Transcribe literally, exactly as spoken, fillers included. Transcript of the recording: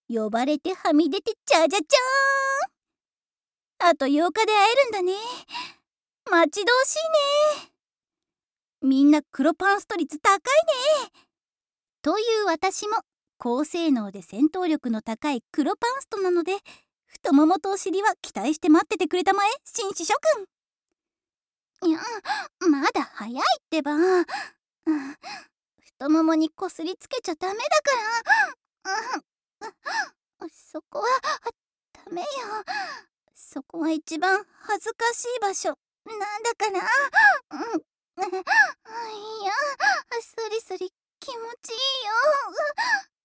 呼ばれてはみ出てちゃじゃちゃーん。あとようかで会えるんだね。待ち遠しいね。みんな黒パンスト率高いね。という私も高性能で戦闘力の高い黒パンストなので、太ももとお尻は期待して待っててくれたまえ、紳士諸君。いや、まだ早いってば。うん、太ももにこすりつけちゃダメだから。うん、そこはダメよ。そこは一番恥ずかしい場所なんだから。うん、いや、スリスリ気持ちいいよ。